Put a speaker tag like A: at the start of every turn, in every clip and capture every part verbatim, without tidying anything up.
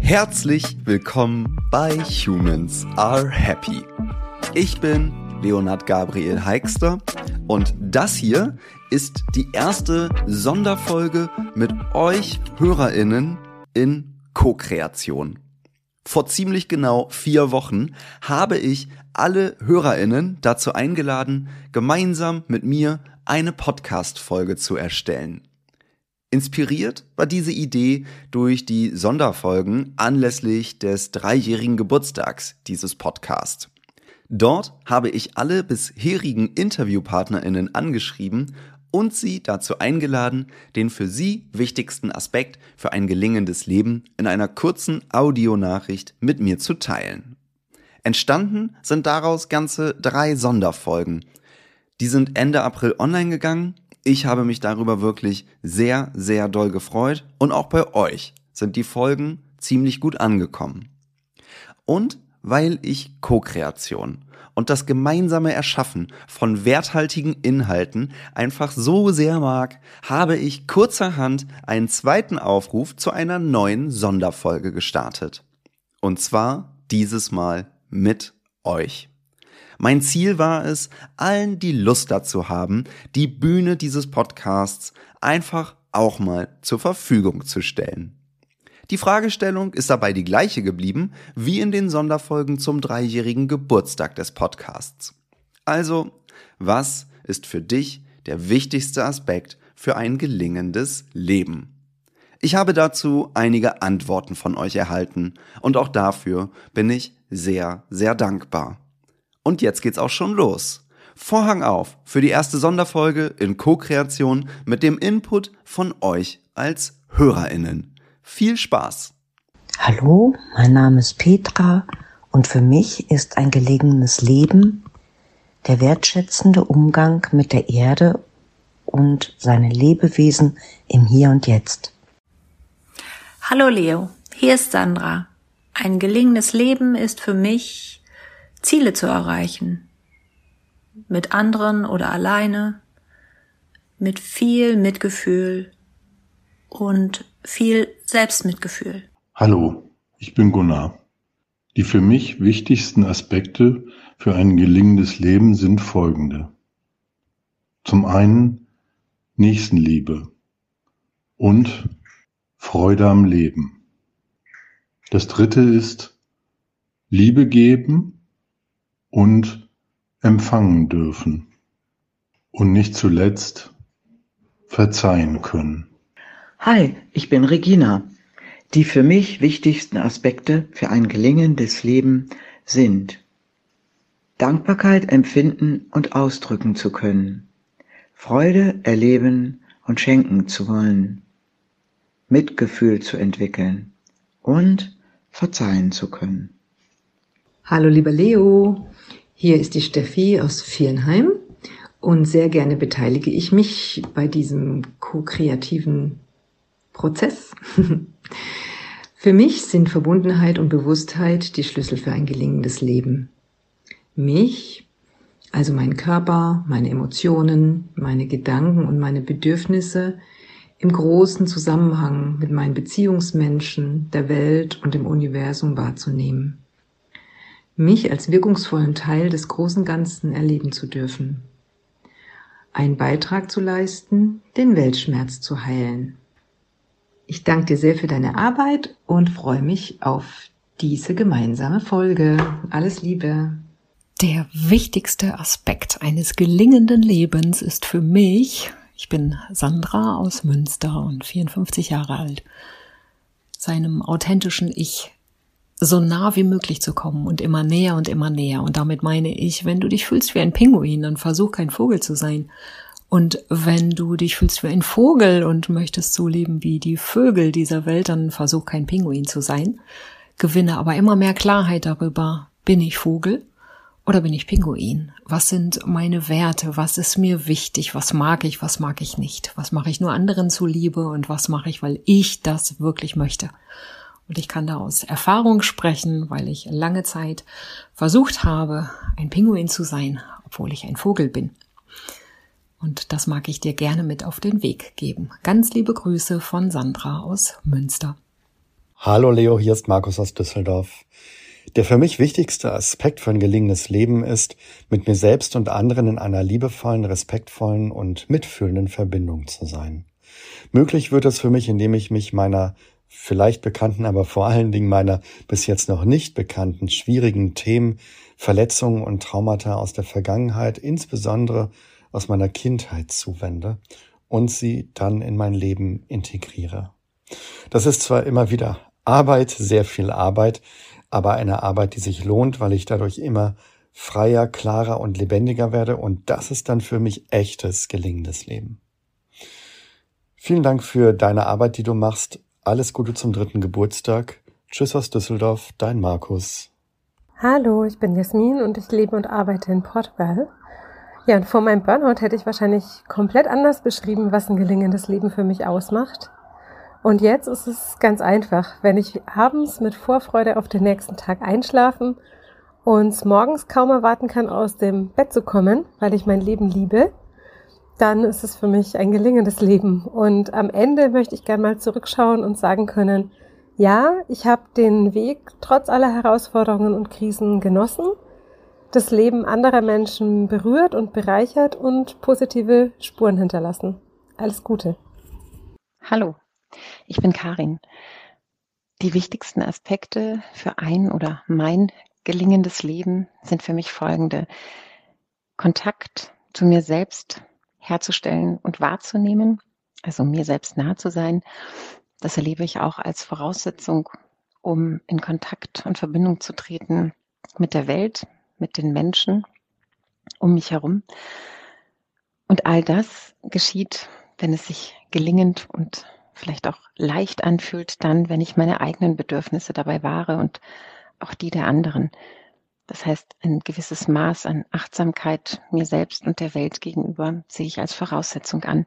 A: Herzlich willkommen bei Humans Are Happy. Ich bin Leonhard Gabriel Heixter und das hier ist die erste Sonderfolge mit euch HörerInnen in Co-Kreation. Vor ziemlich genau vier Wochen habe ich alle HörerInnen dazu eingeladen, gemeinsam mit mir eine Podcast-Folge zu erstellen. Inspiriert war diese Idee durch die Sonderfolgen anlässlich des dreijährigen Geburtstags dieses Podcasts. Dort habe ich alle bisherigen InterviewpartnerInnen angeschrieben und sie dazu eingeladen, den für sie wichtigsten Aspekt für ein gelingendes Leben in einer kurzen Audionachricht mit mir zu teilen. Entstanden sind daraus ganze drei Sonderfolgen. Die sind Ende April online gegangen. Ich habe mich darüber wirklich sehr, sehr doll gefreut und auch bei euch sind die Folgen ziemlich gut angekommen. Und weil ich Co-Kreation und das gemeinsame Erschaffen von werthaltigen Inhalten einfach so sehr mag, habe ich kurzerhand einen zweiten Aufruf zu einer neuen Sonderfolge gestartet. Und zwar dieses Mal mit euch. Mein Ziel war es, allen, die Lust dazu haben, die Bühne dieses Podcasts einfach auch mal zur Verfügung zu stellen. Die Fragestellung ist dabei die gleiche geblieben wie in den Sonderfolgen zum dreijährigen Geburtstag des Podcasts. Also, was ist für dich der wichtigste Aspekt für ein gelingendes Leben? Ich habe dazu einige Antworten von euch erhalten und auch dafür bin ich sehr, sehr dankbar. Und jetzt geht's auch schon los. Vorhang auf für die erste Sonderfolge in Co-Kreation mit dem Input von euch als HörerInnen. Viel Spaß!
B: Hallo, mein Name ist Petra und für mich ist ein gelegenes Leben der wertschätzende Umgang mit der Erde und seinen Lebewesen im Hier und Jetzt.
C: Hallo Leo, hier ist Sandra. Ein gelingendes Leben ist für mich Ziele zu erreichen, mit anderen oder alleine, mit viel Mitgefühl und viel Selbstmitgefühl.
D: Hallo, ich bin Gunnar. Die für mich wichtigsten Aspekte für ein gelingendes Leben sind folgende. Zum einen Nächstenliebe und Freude am Leben. Das dritte ist Liebe geben und empfangen dürfen und nicht zuletzt verzeihen können.
E: Hi, ich bin Regina. Die für mich wichtigsten Aspekte für ein gelingendes Leben sind Dankbarkeit empfinden und ausdrücken zu können, Freude erleben und schenken zu wollen, Mitgefühl zu entwickeln und verzeihen zu können.
F: Hallo lieber Leo, hier ist die Steffi aus Viernheim und sehr gerne beteilige ich mich bei diesem ko-kreativen Prozess. Für mich sind Verbundenheit und Bewusstheit die Schlüssel für ein gelingendes Leben. Mich, also meinen Körper, meine Emotionen, meine Gedanken und meine Bedürfnisse im großen Zusammenhang mit meinen Beziehungsmenschen, der Welt und dem Universum wahrzunehmen. Mich als wirkungsvollen Teil des großen Ganzen erleben zu dürfen. Einen Beitrag zu leisten, den Weltschmerz zu heilen. Ich danke dir sehr für deine Arbeit und freue mich auf diese gemeinsame Folge. Alles Liebe!
G: Der wichtigste Aspekt eines gelingenden Lebens ist für mich, ich bin Sandra aus Münster und vierundfünfzig Jahre alt, seinem authentischen Ich so nah wie möglich zu kommen und immer näher und immer näher. Und damit meine ich, wenn du dich fühlst wie ein Pinguin, dann versuch kein Vogel zu sein. Und wenn du dich fühlst wie ein Vogel und möchtest so leben wie die Vögel dieser Welt, dann versuch kein Pinguin zu sein. Gewinne aber immer mehr Klarheit darüber, bin ich Vogel oder bin ich Pinguin? Was sind meine Werte? Was ist mir wichtig? Was mag ich? Was mag ich nicht? Was mache ich nur anderen zuliebe und was mache ich, weil ich das wirklich möchte? Und ich kann da aus Erfahrung sprechen, weil ich lange Zeit versucht habe, ein Pinguin zu sein, obwohl ich ein Vogel bin. Und das mag ich dir gerne mit auf den Weg geben. Ganz liebe Grüße von Sandra aus Münster.
H: Hallo Leo, hier ist Markus aus Düsseldorf. Der für mich wichtigste Aspekt für ein gelingendes Leben ist, mit mir selbst und anderen in einer liebevollen, respektvollen und mitfühlenden Verbindung zu sein. Möglich wird es für mich, indem ich mich meiner vielleicht bekannten, aber vor allen Dingen meiner bis jetzt noch nicht bekannten schwierigen Themen, Verletzungen und Traumata aus der Vergangenheit, insbesondere aus meiner Kindheit zuwende und sie dann in mein Leben integriere. Das ist zwar immer wieder Arbeit, sehr viel Arbeit, aber eine Arbeit, die sich lohnt, weil ich dadurch immer freier, klarer und lebendiger werde und das ist dann für mich echtes, gelingendes Leben. Vielen Dank für deine Arbeit, die du machst. Alles Gute zum dritten Geburtstag. Tschüss aus Düsseldorf, dein Markus.
I: Hallo, ich bin Jasmin und ich lebe und arbeite in Portugal. Ja, und vor meinem Burnout hätte ich wahrscheinlich komplett anders beschrieben, was ein gelingendes Leben für mich ausmacht. Und jetzt ist es ganz einfach, wenn ich abends mit Vorfreude auf den nächsten Tag einschlafen und morgens kaum erwarten kann, aus dem Bett zu kommen, weil ich mein Leben liebe, dann ist es für mich ein gelingendes Leben. Und am Ende möchte ich gerne mal zurückschauen und sagen können, ja, ich habe den Weg trotz aller Herausforderungen und Krisen genossen, das Leben anderer Menschen berührt und bereichert und positive Spuren hinterlassen. Alles Gute.
J: Hallo. Ich bin Karin. Die wichtigsten Aspekte für ein oder mein gelingendes Leben sind für mich folgende. Kontakt zu mir selbst herzustellen und wahrzunehmen, also mir selbst nahe zu sein. Das erlebe ich auch als Voraussetzung, um in Kontakt und Verbindung zu treten mit der Welt, mit den Menschen um mich herum. Und all das geschieht, wenn es sich gelingend und vielleicht auch leicht anfühlt, dann, wenn ich meine eigenen Bedürfnisse dabei wahre und auch die der anderen. Das heißt, ein gewisses Maß an Achtsamkeit mir selbst und der Welt gegenüber sehe ich als Voraussetzung an.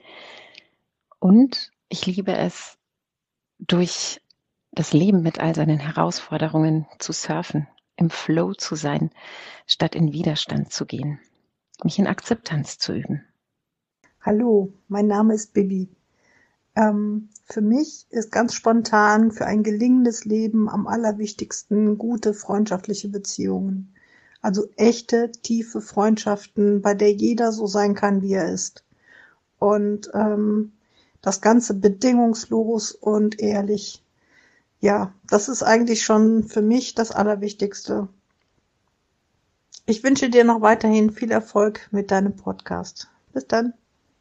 J: Und ich liebe es, durch das Leben mit all seinen Herausforderungen zu surfen, im Flow zu sein, statt in Widerstand zu gehen, mich in Akzeptanz zu üben.
K: Hallo, mein Name ist Bibi. Ähm, für mich ist ganz spontan für ein gelingendes Leben am allerwichtigsten gute freundschaftliche Beziehungen. Also echte, tiefe Freundschaften, bei der jeder so sein kann, wie er ist. Und ähm, das Ganze bedingungslos und ehrlich. Ja, das ist eigentlich schon für mich das Allerwichtigste. Ich wünsche dir noch weiterhin viel Erfolg mit deinem Podcast. Bis dann.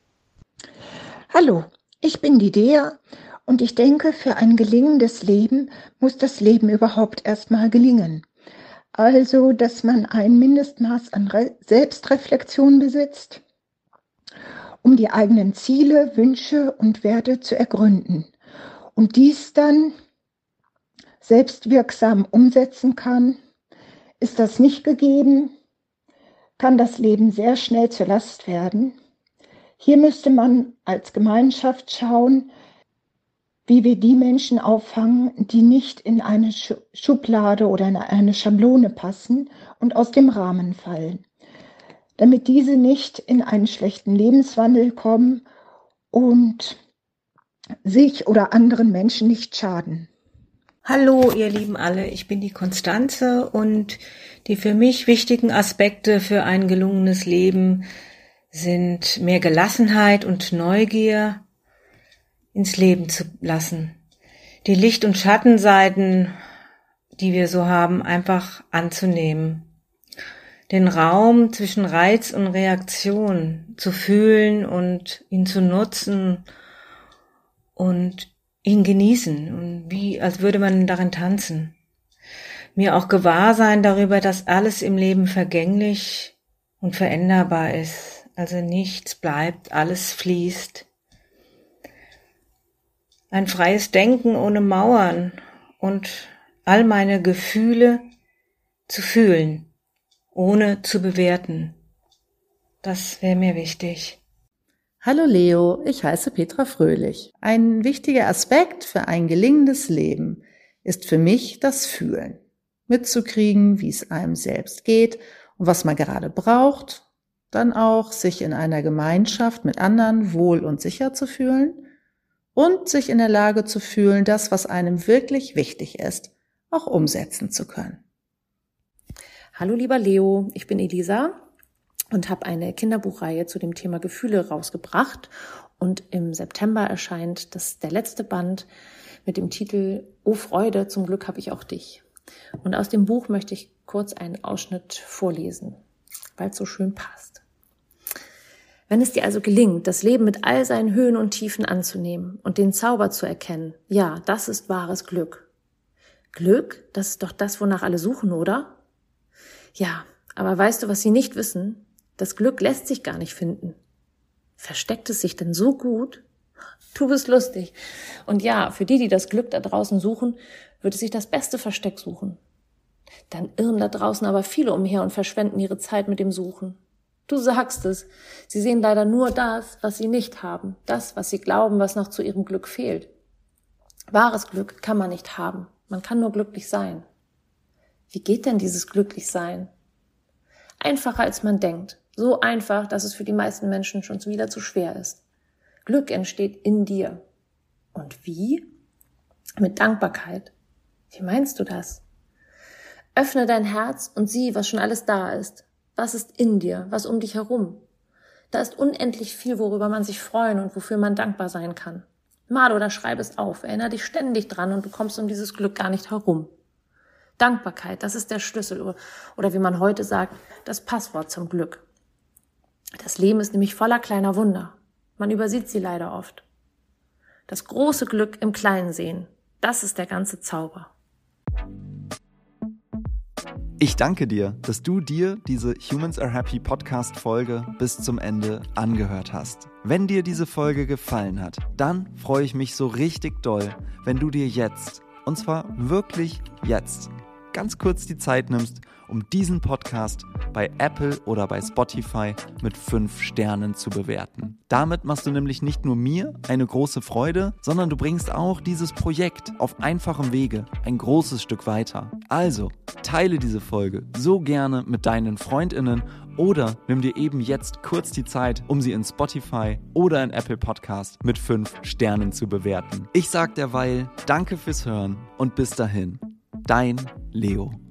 L: Hallo. Ich bin die Dea und ich denke, für ein gelingendes Leben muss das Leben überhaupt erstmal gelingen. Also, dass man ein Mindestmaß an Re- Selbstreflexion besitzt, um die eigenen Ziele, Wünsche und Werte zu ergründen und dies dann selbstwirksam umsetzen kann. Ist das nicht gegeben, kann das Leben sehr schnell zur Last werden. Hier müsste man als Gemeinschaft schauen, wie wir die Menschen auffangen, die nicht in eine Schublade oder in eine Schablone passen und aus dem Rahmen fallen, damit diese nicht in einen schlechten Lebenswandel kommen und sich oder anderen Menschen nicht schaden.
C: Hallo, ihr Lieben alle, ich bin die Konstanze und die für mich wichtigen Aspekte für ein gelungenes Leben sind mehr Gelassenheit und Neugier ins Leben zu lassen. Die Licht- und Schattenseiten, die wir so haben, einfach anzunehmen. Den Raum zwischen Reiz und Reaktion zu fühlen und ihn zu nutzen und ihn genießen, und wie als würde man darin tanzen. Mir auch gewahr sein darüber, dass alles im Leben vergänglich und veränderbar ist. Also nichts bleibt, alles fließt. Ein freies Denken ohne Mauern und all meine Gefühle zu fühlen, ohne zu bewerten. Das wäre mir wichtig.
M: Hallo Leo, ich heiße Petra Fröhlich. Ein wichtiger Aspekt für ein gelingendes Leben ist für mich das Fühlen. Mitzukriegen, wie es einem selbst geht und was man gerade braucht. Dann auch sich in einer Gemeinschaft mit anderen wohl und sicher zu fühlen und sich in der Lage zu fühlen, das, was einem wirklich wichtig ist, auch umsetzen zu können.
N: Hallo lieber Leo, ich bin Elisa und habe eine Kinderbuchreihe zu dem Thema Gefühle rausgebracht. Und im September erscheint das der letzte Band mit dem Titel Oh Freude, zum Glück habe ich auch dich. Und aus dem Buch möchte ich kurz einen Ausschnitt vorlesen, weil es so schön passt. Wenn es dir also gelingt, das Leben mit all seinen Höhen und Tiefen anzunehmen und den Zauber zu erkennen, ja, das ist wahres Glück. Glück, das ist doch das, wonach alle suchen, oder? Ja, aber weißt du, was sie nicht wissen? Das Glück lässt sich gar nicht finden. Versteckt es sich denn so gut? Du bist lustig. Und ja, für die, die das Glück da draußen suchen, würde sich das beste Versteck suchen. Dann irren da draußen aber viele umher und verschwenden ihre Zeit mit dem Suchen. Du sagst es. Sie sehen leider nur das, was sie nicht haben. Das, was sie glauben, was noch zu ihrem Glück fehlt. Wahres Glück kann man nicht haben. Man kann nur glücklich sein. Wie geht denn dieses Glücklichsein? Einfacher als man denkt. So einfach, dass es für die meisten Menschen schon wieder zu schwer ist. Glück entsteht in dir. Und wie? Mit Dankbarkeit. Wie meinst du das? Öffne dein Herz und sieh, was schon alles da ist. Was ist in dir? Was um dich herum? Da ist unendlich viel, worüber man sich freuen und wofür man dankbar sein kann. Mal oder schreib es auf. Erinnere dich ständig dran und du kommst um dieses Glück gar nicht herum. Dankbarkeit, das ist der Schlüssel oder wie man heute sagt, das Passwort zum Glück. Das Leben ist nämlich voller kleiner Wunder. Man übersieht sie leider oft. Das große Glück im Kleinen sehen, das ist der ganze Zauber.
A: Ich danke dir, dass du dir diese Humans Are Happy Podcast-Folge bis zum Ende angehört hast. Wenn dir diese Folge gefallen hat, dann freue ich mich so richtig doll, wenn du dir jetzt, und zwar wirklich jetzt, ganz kurz die Zeit nimmst, um diesen Podcast bei Apple oder bei Spotify mit fünf Sternen zu bewerten. Damit machst du nämlich nicht nur mir eine große Freude, sondern du bringst auch dieses Projekt auf einfachem Wege ein großes Stück weiter. Also, teile diese Folge so gerne mit deinen FreundInnen oder nimm dir eben jetzt kurz die Zeit, um sie in Spotify oder in Apple Podcast mit fünf Sternen zu bewerten. Ich sag derweil Danke fürs Hören und bis dahin, dein Leo.